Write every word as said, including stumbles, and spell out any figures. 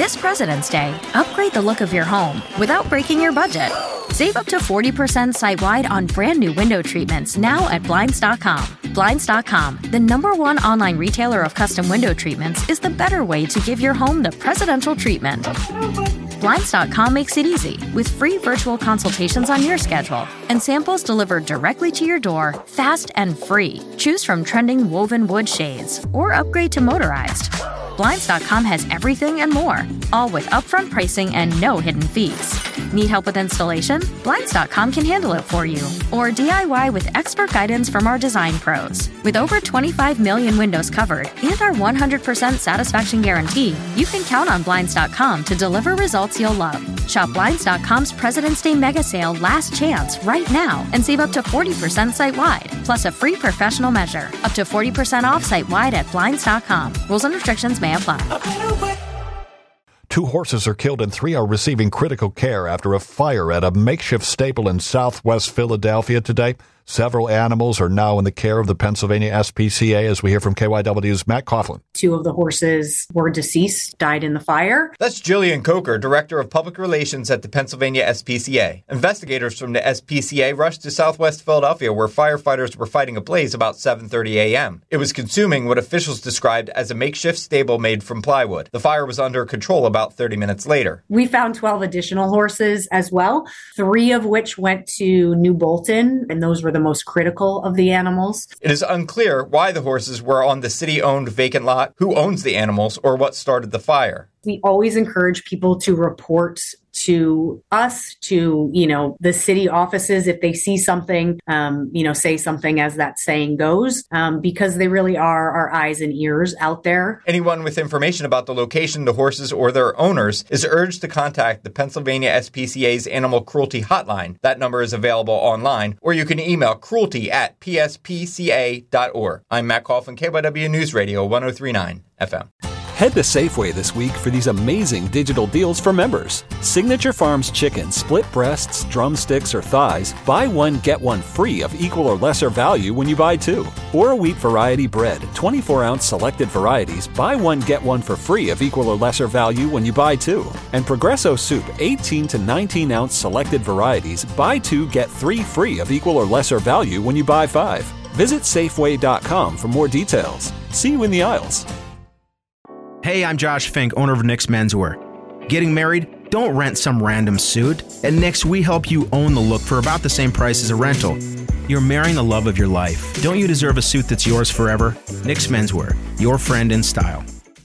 This President's Day, upgrade the look of your home without breaking your budget. Save up to forty percent site-wide on brand new window treatments now at Blinds dot com. Blinds dot com, the number one online retailer of custom window treatments, is the better way to give your home the presidential treatment. Blinds dot com makes it easy with free virtual consultations on your schedule and samples delivered directly to your door, fast and free. Choose from trending woven wood shades or upgrade to motorized. Blinds dot com has everything and more, all with upfront pricing and no hidden fees. Need help with installation? Blinds dot com can handle it for you. Or D I Y with expert guidance from our design pros. With over twenty-five million windows covered and our one hundred percent satisfaction guarantee, you can count on Blinds dot com to deliver results you'll love. Shop Blinds dot com's President's Day Mega Sale Last Chance right now and save up to forty percent site-wide, plus a free professional measure. Up to forty percent off site-wide at Blinds dot com. Rules and restrictions may apply. Two horses are killed and three are receiving critical care after a fire at a makeshift stable in southwest Philadelphia today. Several animals are now in the care of the Pennsylvania S P C A, as we hear from K Y W's Matt Coughlin. Two of the horses were deceased, died in the fire. That's Jillian Coker, Director of Public Relations at the Pennsylvania S P C A. Investigators from the S P C A rushed to southwest Philadelphia, where firefighters were fighting a blaze about seven thirty a.m. It was consuming what officials described as a makeshift stable made from plywood. The fire was under control about thirty minutes later. We found twelve additional horses as well, three of which went to New Bolton, and those were the most critical of the animals. It is unclear why the horses were on the city-owned vacant lot, who owns the animals, or what started the fire. We always encourage people to report to us, to, you know, the city offices if they see something, um, you know, say something as that saying goes, um, because they really are our eyes and ears out there. Anyone with information about the location, the horses, or their owners is urged to contact the Pennsylvania S P C A's Animal Cruelty Hotline. That number is available online, or you can email cruelty at p s p c a dot org. I'm Matt Coughlin, K Y W News Radio one oh three point nine F M. Head to Safeway this week for these amazing digital deals for members. Signature Farms chicken, split breasts, drumsticks, or thighs, buy one, get one free of equal or lesser value when you buy two. Or a wheat variety bread, twenty-four ounce selected varieties, buy one, get one for free of equal or lesser value when you buy two. And Progresso soup, eighteen to nineteen ounce selected varieties, buy two, get three free of equal or lesser value when you buy five. Visit Safeway dot com for more details. See you in the aisles. Hey, I'm Josh Fink, owner of Nick's Menswear. Getting married? Don't rent some random suit. At Nick's, we help you own the look for about the same price as a rental. You're marrying the love of your life. Don't you deserve a suit that's yours forever? Nick's Menswear, your friend in style.